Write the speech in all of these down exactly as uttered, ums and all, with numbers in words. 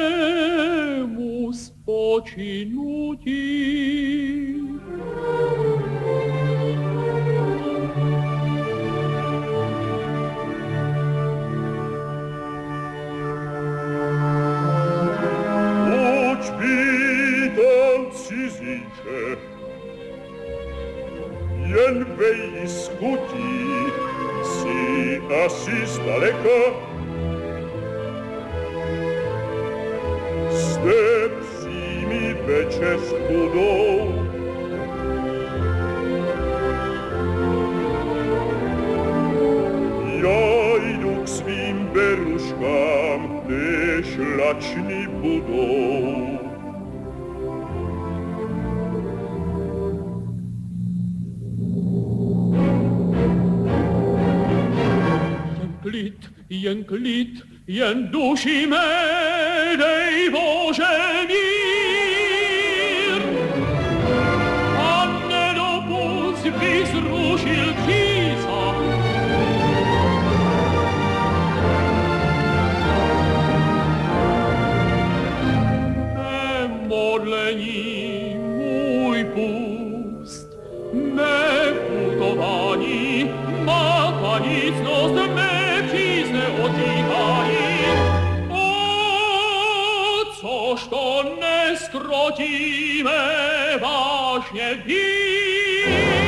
wiecznemu spoczynutí. Jen vei scuti, si assis daleko, step si mi veče skudou. Ja idu k svým beruškám, než lační budou. Klid, jen klid, jen duši mé, dej Bože mír. A nedopuť, by zrušil kýsa. Nemodlení můj pust, neputovaní, makanicnosť mé, o, což to neskrotíme vážne víc.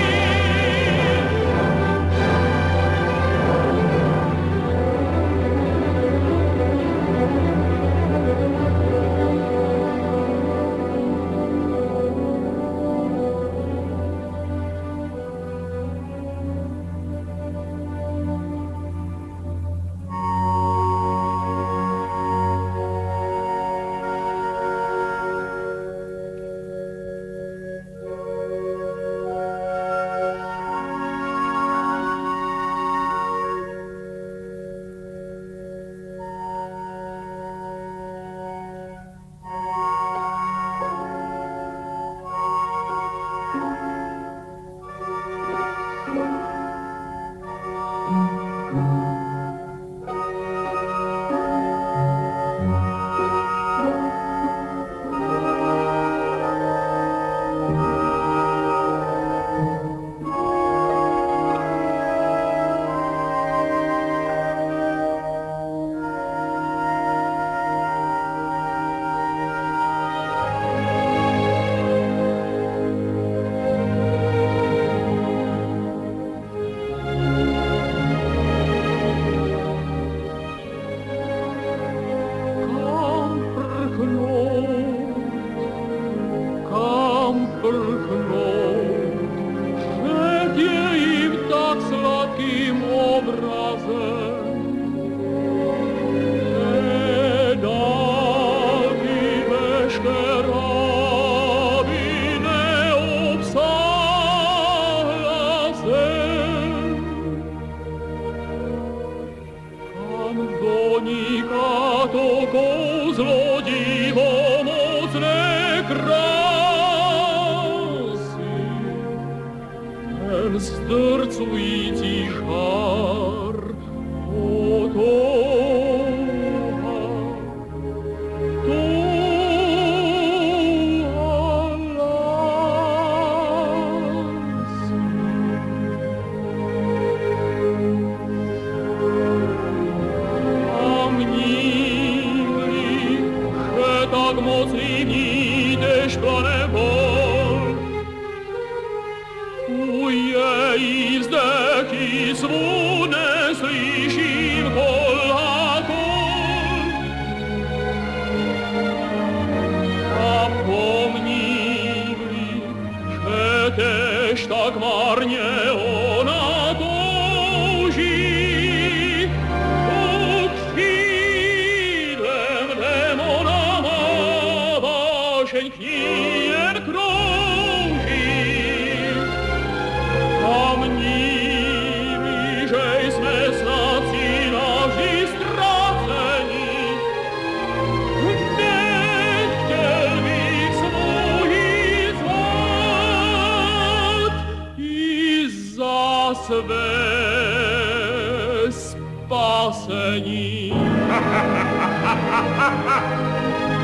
spasení.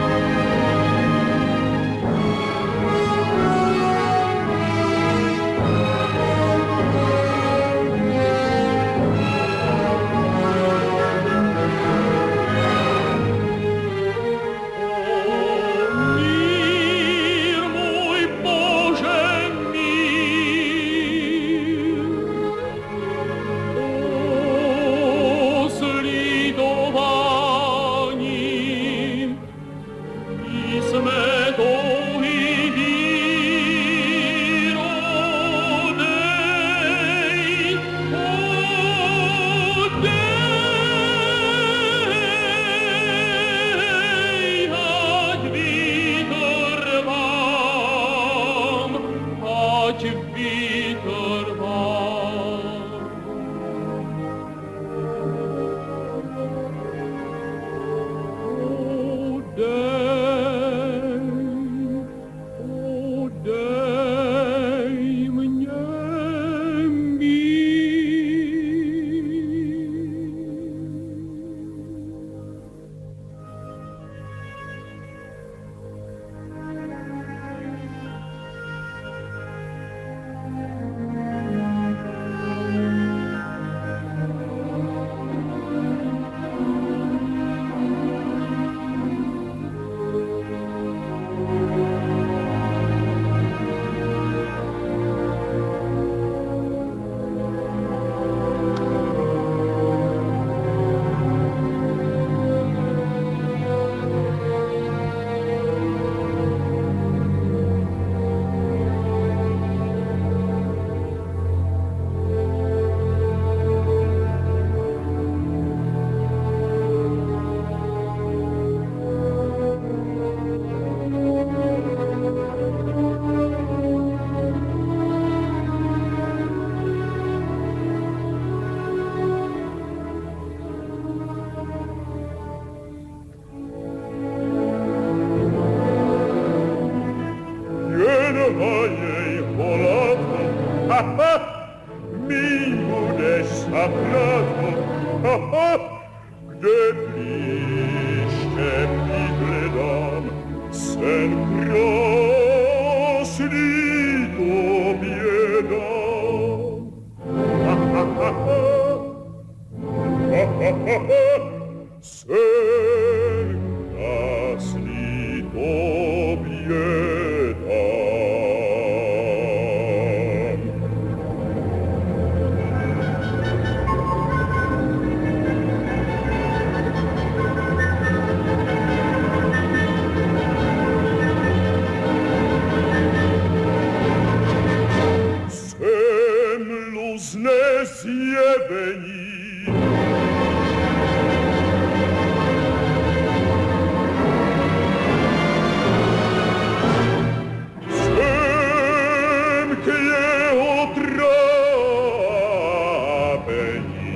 sen krasný bieda. Ha, ha, ha, ha. Ha, ha, ha, ha. Sen krasný bieda. Zjebení. Sem k jeho trápení.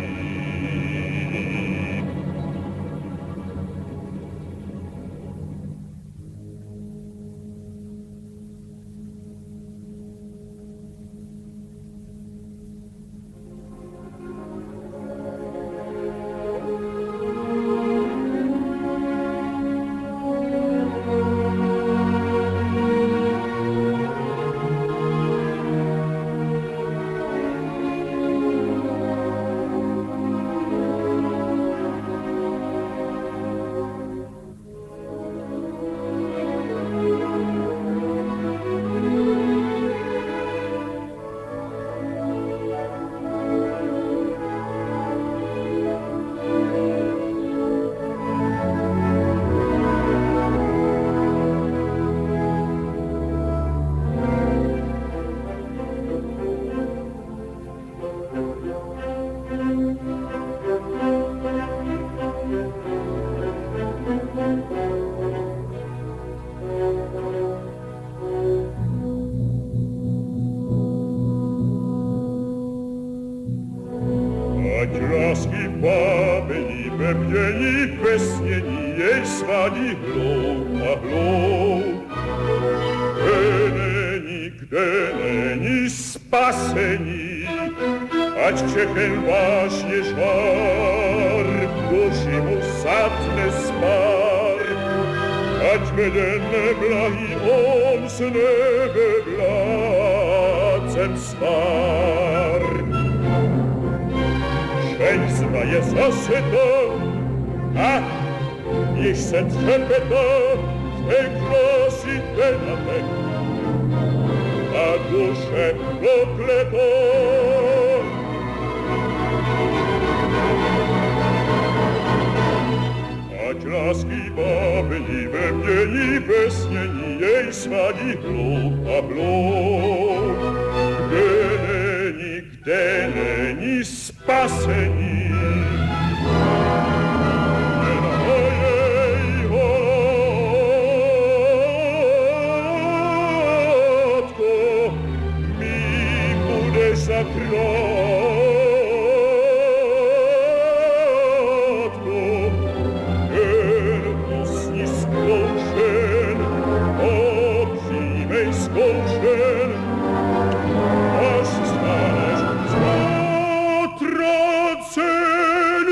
Ať lásky bábení ve mění pesnění jej svádí hloub a hloub. Kde není, kde není spasení, ať všechen vážně žár v duši mu satne spár. Ať vede neblahý on s nebe vládcem svár. Žeň zvaje zase to, a již se třepeta, že krásí tenatek, a duše prokleto. Ať lásky bábení ve mění pesnění jej svádí hloub a hloub. Kde není, kde není spasení. Jen jej holátko mi bude zakrátko. Jen usni zkoušen, obřímej zkoušen, až staneš zatracen.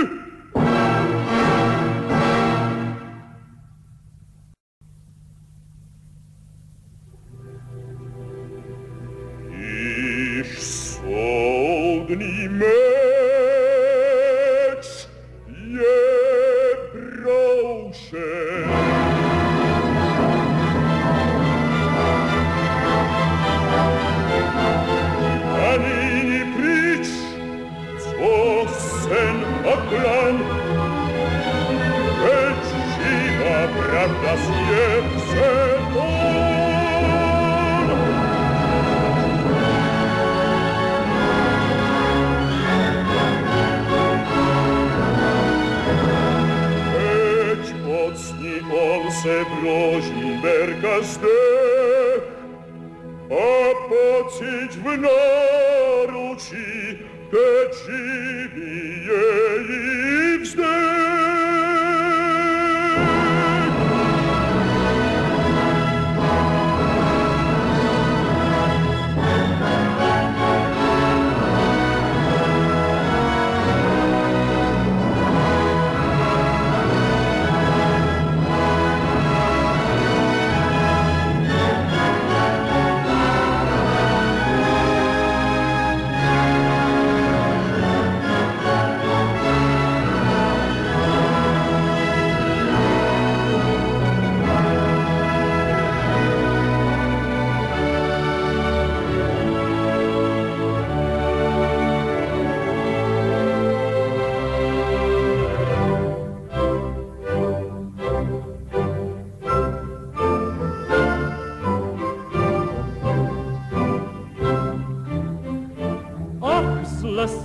Již soudný meč je broušen. A nyní pryč, co sen a klan, veď živá pravda zje se tam. Veď mocní on se broží berka zde, a pociť v náručí, teď živý její vzdech.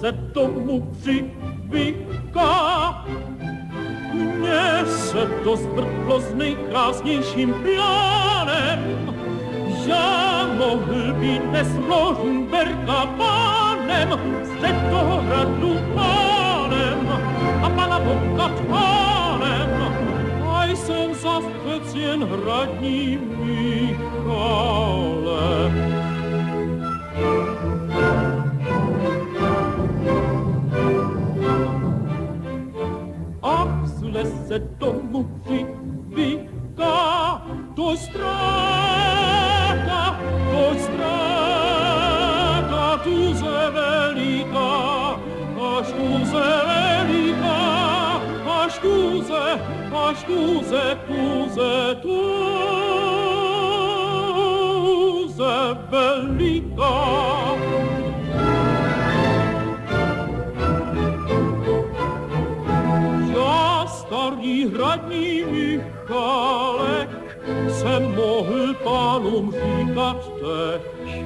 se tomu přivyká. Mně se to zvrtlo s nejkrásnějším plánem. Já mohl být dnes Rožmberka pánem, z toho hradu pánem a pana Boka pánem. A jsem zas přec jen hradní Michale. A v lese tomu přivyká, to ztráta, to ztráta, tuze veliká, až tuze veliká, až tuze, až tuze, tuze, tuze veliká. Já, starý hradní Michalek, jsem mohl pánům říkat teď.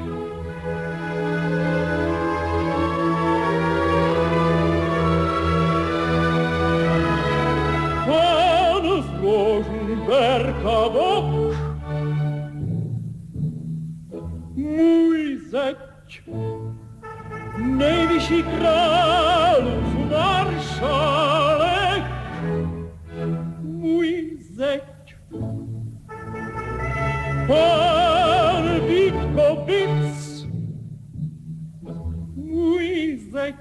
Pán z Rožmberka Vok, můj zeď, nejvyšší králův maršálek, můj zeď. Pán Vítkovic, můj zeď.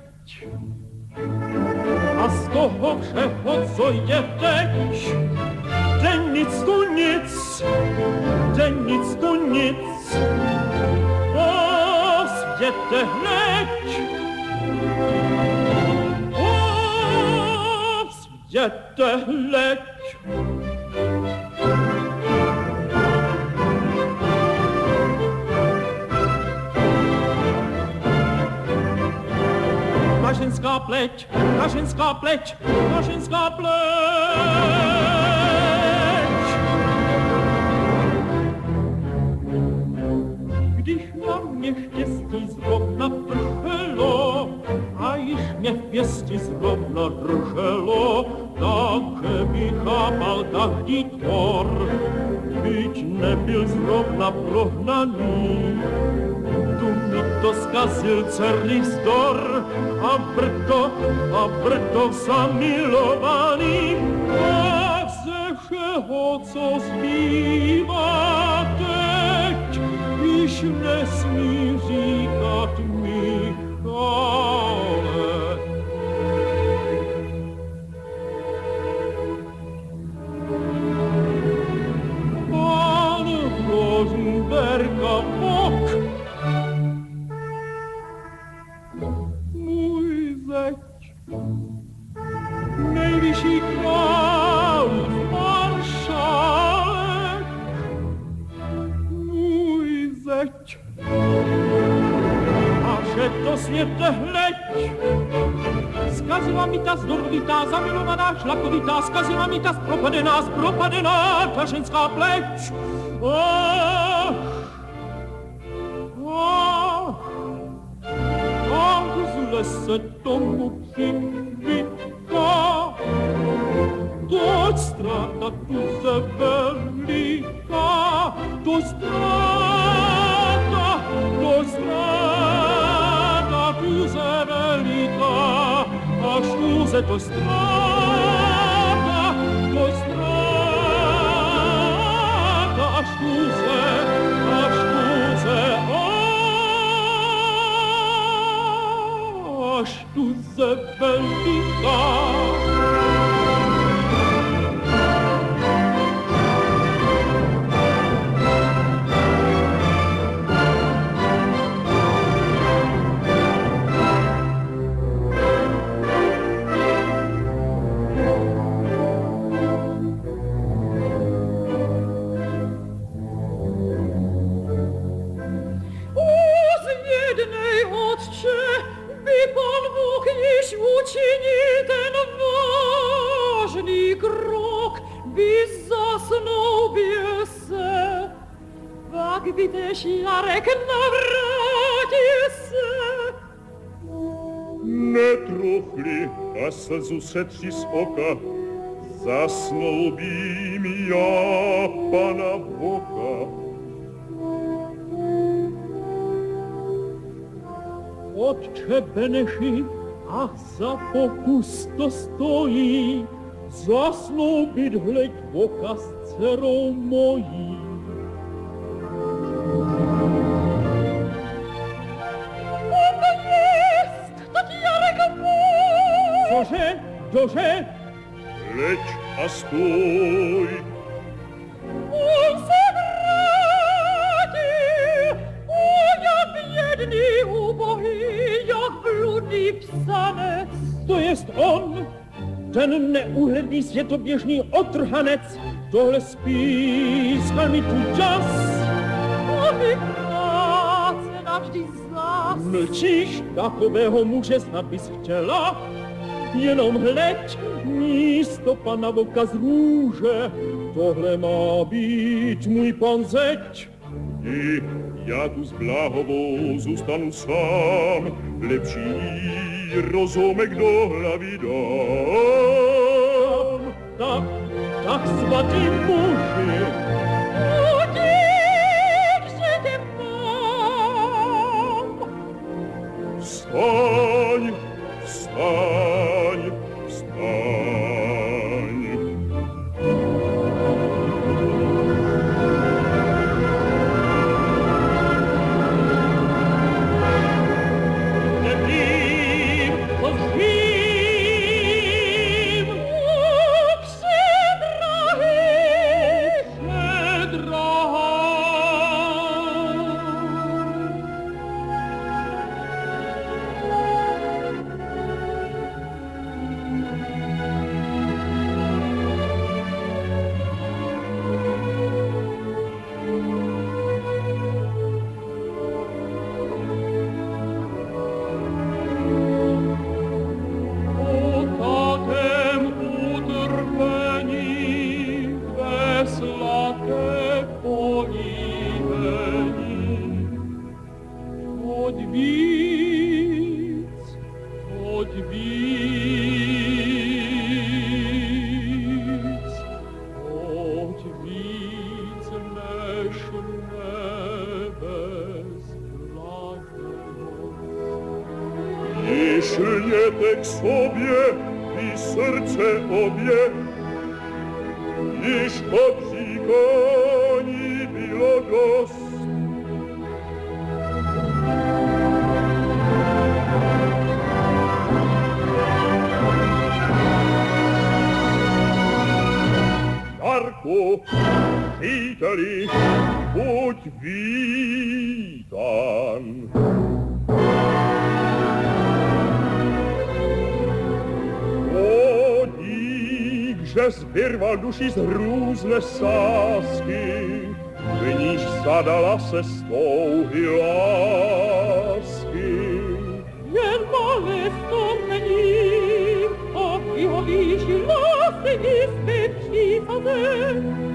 A z toho všeho, co je teď, den nic tu nic, den nic tu nic. O světe hleď, o světe hleď. Ta ženská pleť, ta ženská pleť, ta ženská pleť. Když na mě štěstí zrovna prchelo, a již mě v pěsti zrovna drželo, tak mi chápal každý tvor, byť nebyl zrovna prohnaný. Tu mi to zkazil celý vzdor a brdo, a brdo zamilovaný. A ze všeho, co zbývá teď, již nesmí říkat Michale. Pán Rožmberka Vok, můj zeď, nejvyšší králův maršálek, můj zeď. A že to světe hleď, zkazila mi ta zdorovitá, zamilovaná, šlakovitá, zkazila mi ta zpropadená, zpropadená, ta ženská pleť. Ach, ach, ach, z lese tomu přivyká, toť ztráta tu se veliká, to ztráta, to ztráta tu se veliká, až tu se to ztráta, to ztráta, až tu se, až tu se, až tu se veliká. Učiní ten vážný krok, by zasnoubil se, pak by tež Jarek navrátil se. Netrochli, a slzu setři z oka, zasnoubím já pana Boha. Otče Beneši, a za pokus to stojí, zasnoubit hleď Boha s dcerou mojí. To jest, tak Jarek mój! Cože? Kdože? Leď a stůj. On se vrátil, o jak biedný, ubohý, jak bludný psanec. To jest on, ten neúhledný světoběžný otrhanec. Tohle spískal mi tu čas. Aby práce navždy zas. Mlčíš, takového muže snad bys chtěla? Jenom hleď, místo pana Voka z růže. Tohle má být můj pan zeď. I já tu s Bláhovou zůstanu sám, lepší rozumek do hlavy dám. Tak, tak svatý muži. Udíkže tě mám. Wstań, wstań, wstań. Przyjęte k sobie i serce obie, iż obzikani było dost. Jarku, Witali, budź witan. Że zbierwał duszy z różne saski, by niż zadala se stołi laski. Jen molesto meni, a jeho výši lásy jisté přísaze.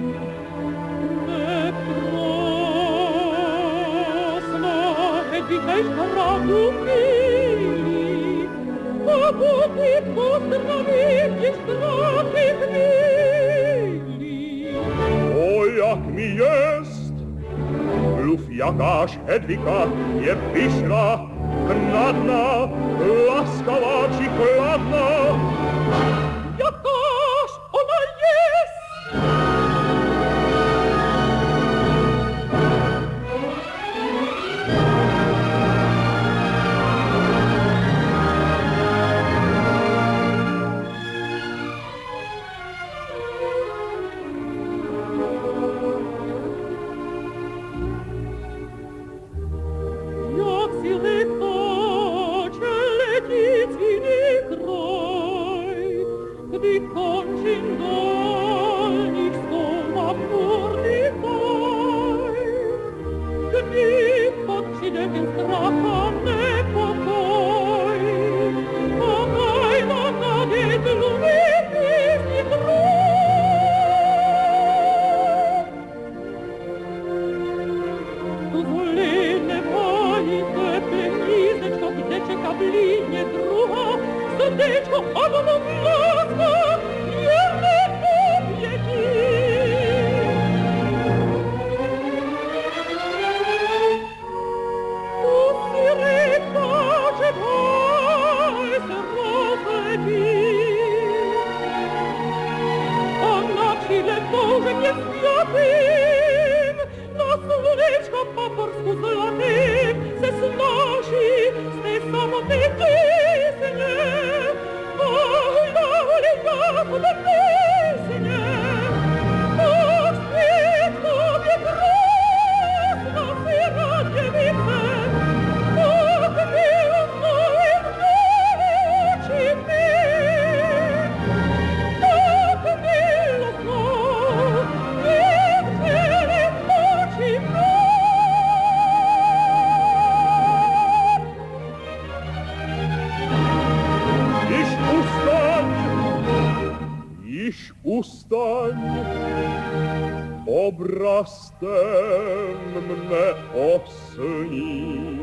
Nekrásná Hedvigeš pravdu chvíli, a Bohy pozdravím ti strachy chvíli. O, jak mi jest, mluv jakaż Hedwika je pyszna, knadna, laskawa czy chladna. Jakaż ona jest! Dovolene poi te penise ciò che czeka w linie druga, serduszko ogoną blaska, wierne powieki. Tu sirena, że baj se rozlepi, a na czile Bożek jest kwiatym, na słoneczka paporsku złotym se znosi z tej samotnej pysnie. Oj, dole ja po tej pysnie, ach, świat tobie krasna, syra dziewice, ach, miłą moje oczy ty, ach, miłą dziewczyny oczy my. Iś ustań, iś ustań, obrazem mnie osni.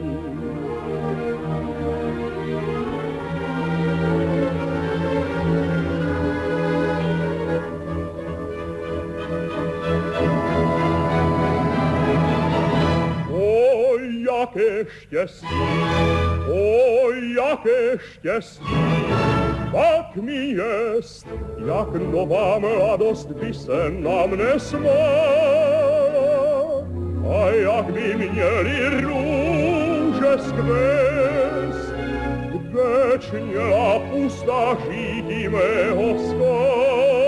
Oj, jakie szczęście, oj, jakie szczęście, tak mi jest, jak nowa mladost by se na mnie smała, a jakby mieli róże z gwiazd, wiecznie na ustach i mego skała.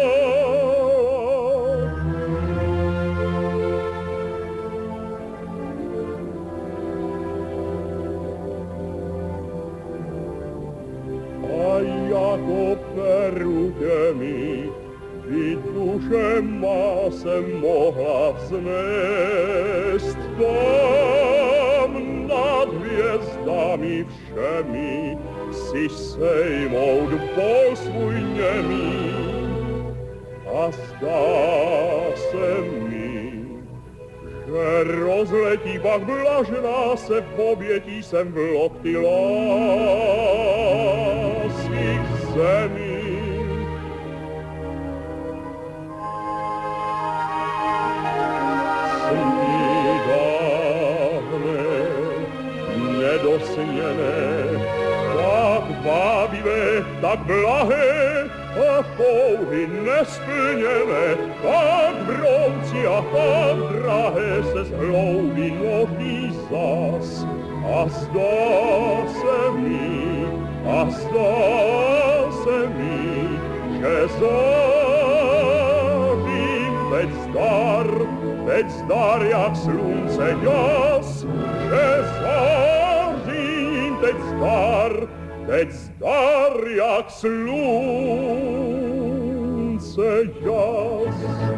A jako perukę mi i duszę masę mogła wznieść, tam nad gwiazdami wszemi si sejmą bol swój niemi, a zda se mi, że rozleci pak blažena se pobieti sem v lokty laských zemí. Snídane, nedosněné, tak vábivé, tak blahé, a touhy nesplněné, tak brouci a tak drahé se zhloubí nohy zas. A zdá se mi, a zdá se mi, že zavím teď zdar, teď zdar jak slunce jas, že zavím teď zdar, teď zdar jak slunce jas.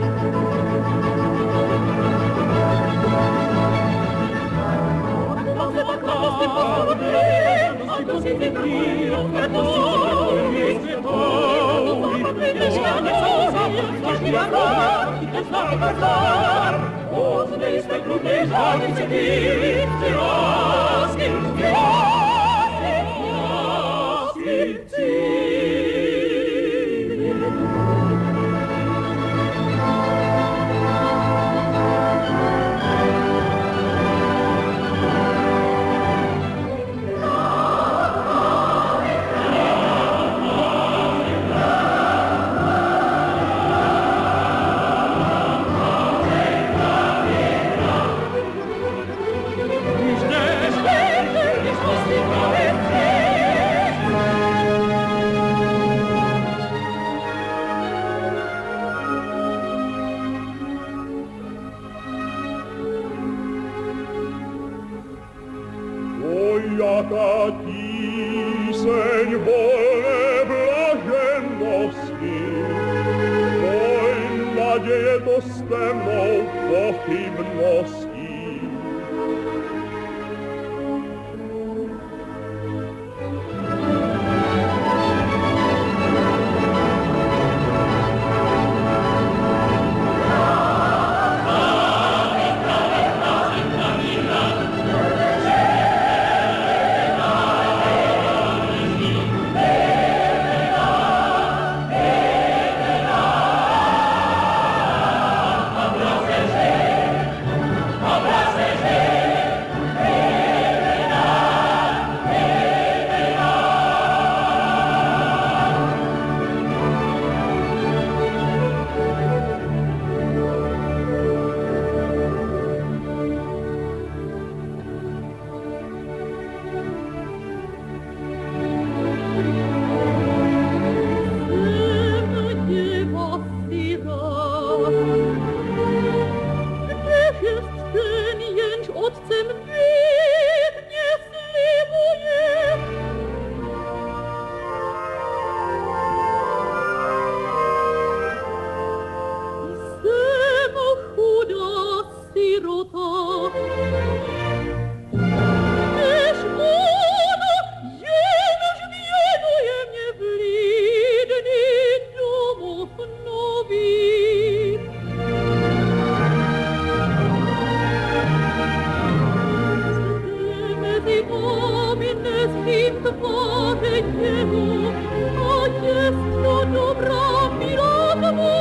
Jaka tíseň volné blažennosti, oj, naděje to s temnou pochybností. Thank you. sirota. Też ona jenoż wieduje mnie w lidni domów nowych. Mezi pominne z kim twarzy jego, a jest to dobra miłosna.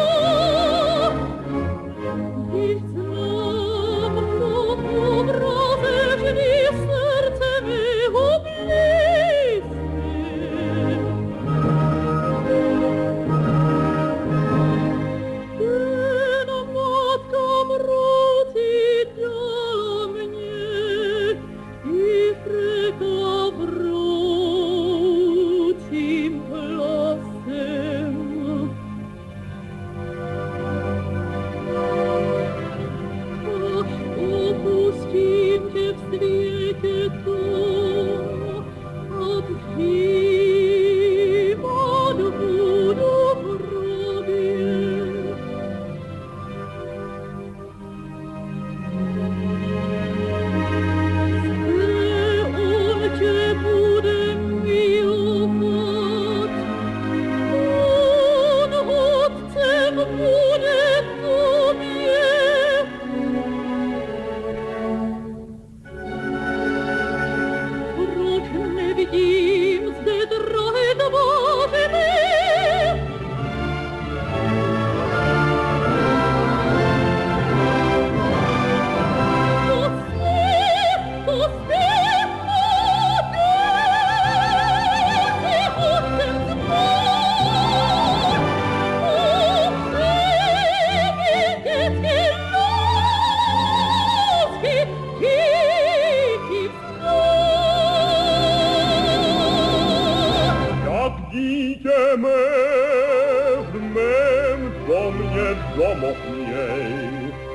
Ich znam, to obrazeźni serce mego bliskie. Ten matka mroci dała mnie i freka wrócim plasem. Opustím tě v světě tom, obžívat budu v hrobě. Zde on tě bude milovat, on otcem bude tobě. Proč nevidím zde drahé tváře mé? To jste, to jste, odejte, otcem zmůj. Upřemějte dětské lásky, díky Jak dítě mé v mém domě domov měj.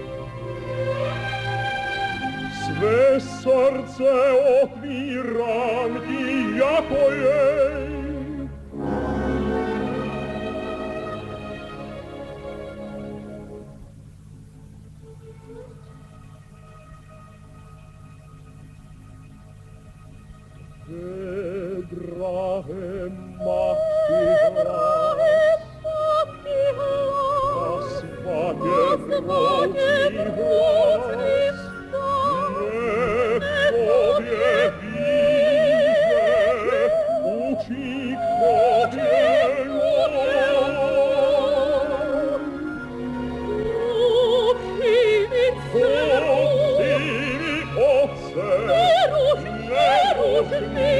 Své srdce otvírám ti jako jej. Drahé matky hlas, a svatě vnoucí hlas, nech tobě víže, učí k tobě lov. Prosím, Otce, neruš mi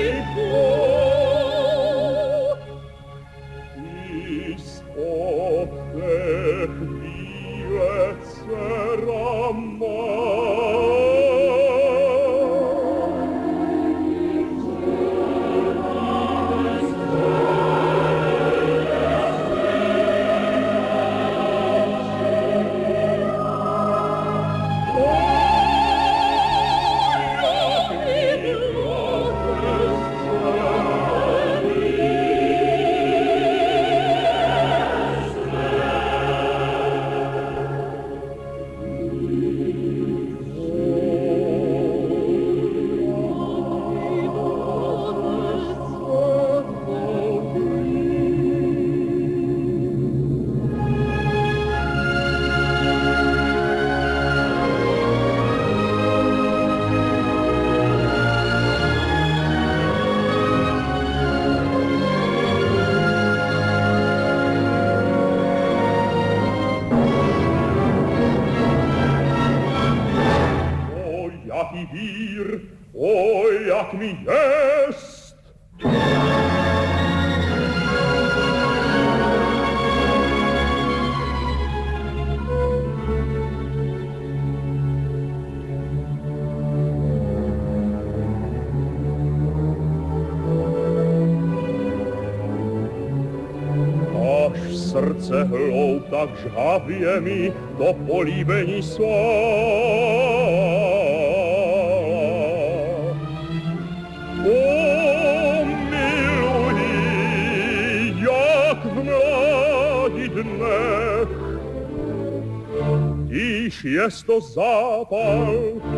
jak mi jest. Až srdce hlou tak žhavě mi to políbení svá. Tyż jest to zapal,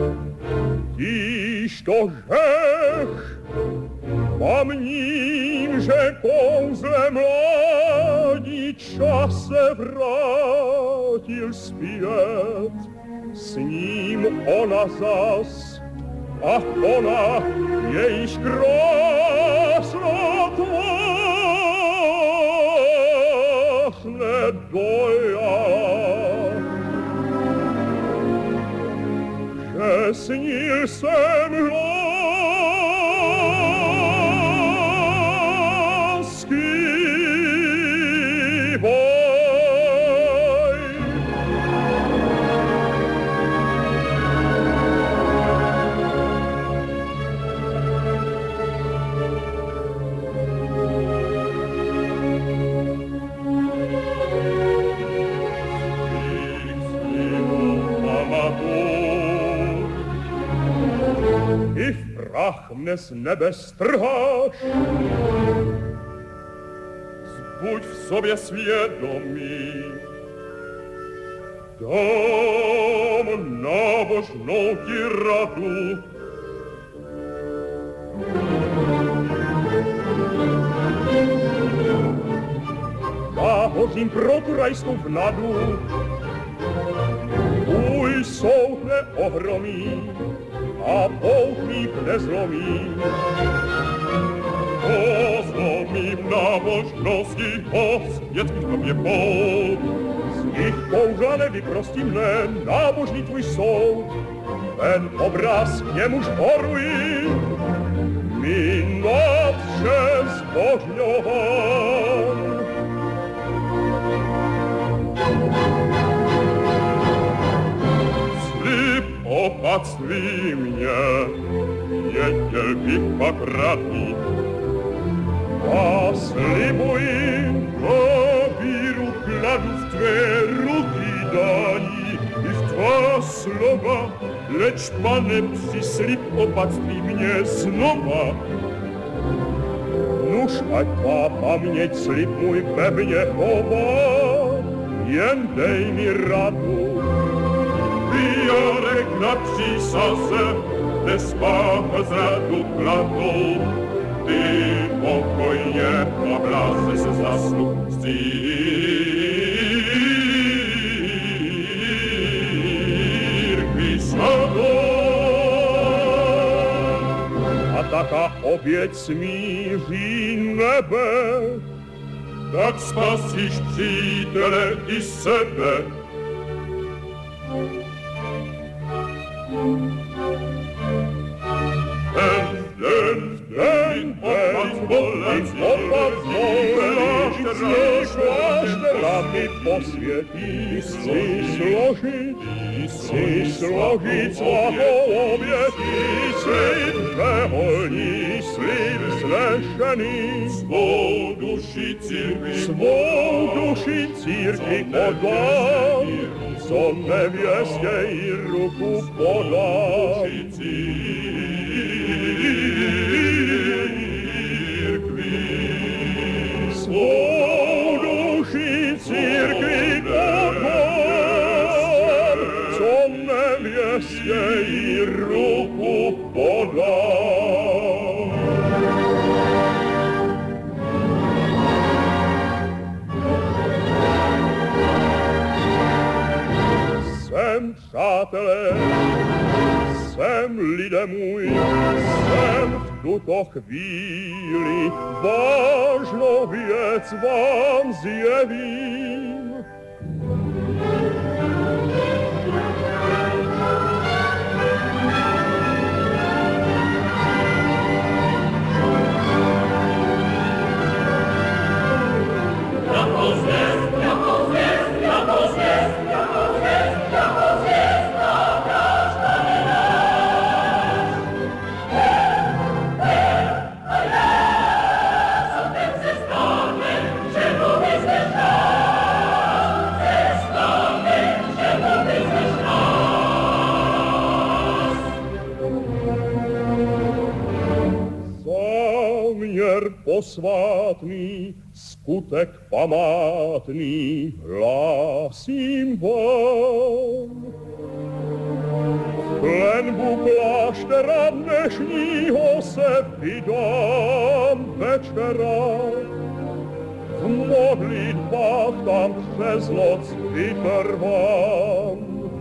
tyż to grzech. Pomnim, że kołzle mladi czasem wratil spiet, z nim ona zas, ach ona, jejś krasnota nie dojala, że snil sem Prach mnie z nebes strhasz, zbudź w sobie świadomi, dam nabożną ci radu. Nabożim protu rajską w nadu, mój sołtne ohromi, a połknik nie zlomi. Pozlomim nabożności os, jest tylko mnie pod. Z nich połżane wyprostimne nabożni twój soł. Ten obraz niemuż oruj, mi nadsze zbożniowan. Opatstwi mnie, niedzielki pokradni, a slibuj do wiru klawic twe ruki dani i w twa słowa, lecz panem psi slib opatstwi mnie znowa. Nuż, a twa pamięć slib mój pewnie chowa, jen dej mi radu. Wiorek na psi sosę, te spacha z radu klatą. Ty pokojnie obrazę se zasnął z cirkwi szadą. A taka obiec mi żinebę, tak spasisz przytele i sebe. Den, den, den, opat bolec, opat bolec, rami poswieti, si složiť, si složiť svaholovie, slib reholní, slib slešený, svou duši církvi, svou duši církvi podám, co nevěstě i ruku podám. Svou duši církvi podám, co nevěstě i ruku podám. Jsem, přátelé, jsem lidé můj, jsem v tuto chvíli vážnou věc vám zjevím. Posvátný, skutek památný, hlásím vám. klenbu kláštera dnešního se vydám večera. V modlitbách tam přes noc vytrvám.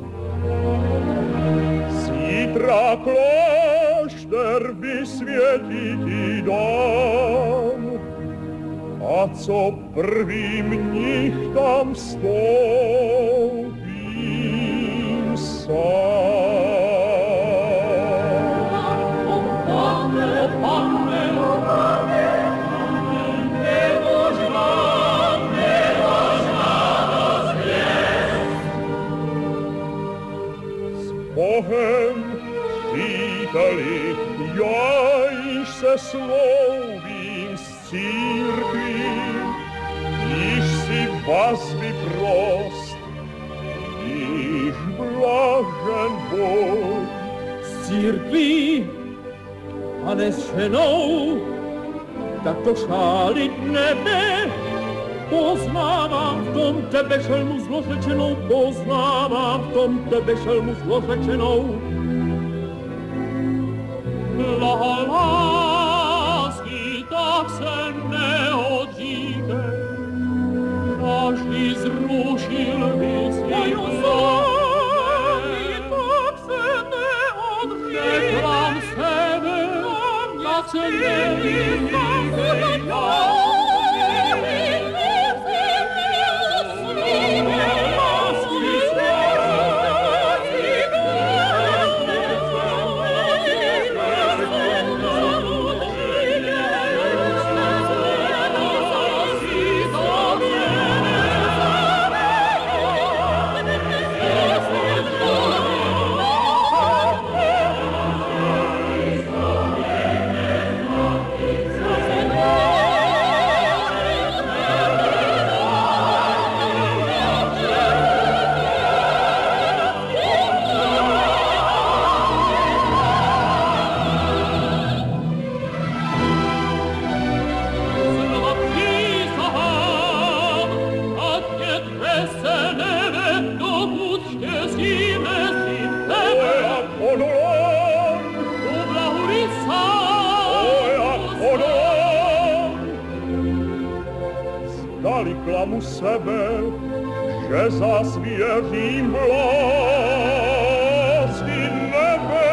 Zítra klášter vysvětiti dám. A co prvý mnich tam vstoupím sám. Bohem, příteli, já již se slouvím z církví, již si vazby prost, již blažen Bůh. Z církví a ne s ženou, tak to šálit nebe. Poznávám v tom tebe šelmu zlořečenou, poznávám v tom tebe šelmu zlořečenou. Lásky, tak se neodříkej, každý zrušil by svým lásky, tak se neodříkej. Neklam sebe, tak se neodříkej. Klamu sebe, že zas věřím v lásky nebe.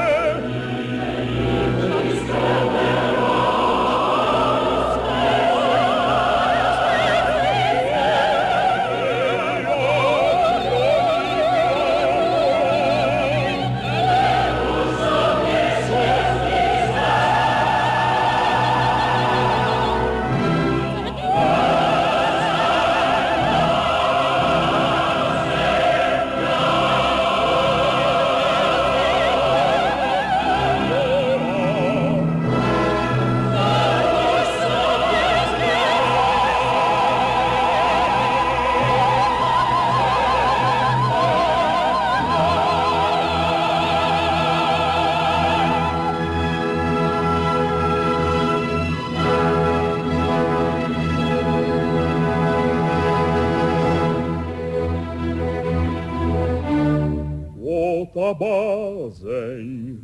Ta bázeň.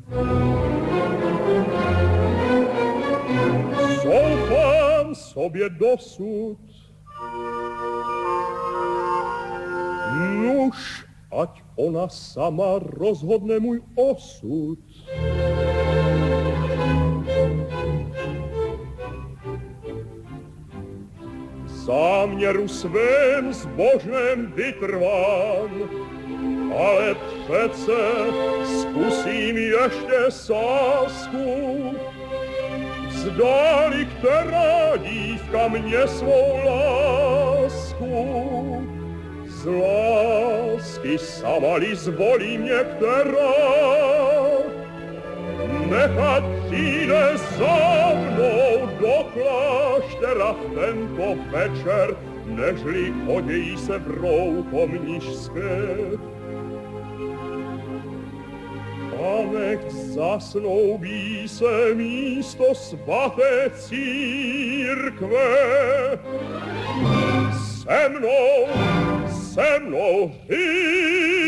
Soufám sobě dosud, nuž, ať ona sama rozhodne můj osud. Záměru svém zbožném vytrvám, ale přece zkusím ještě sásku. Vzdali, která dívka mě svou lásku. Z lásky sama-li zvolí mě, která nechat přijde za mnou do kláštera v tento večer, nežli chodějí se vrou po mnišské. A nechť zasnoubí se místo svaté církve. Se mnou, se mnou, hy!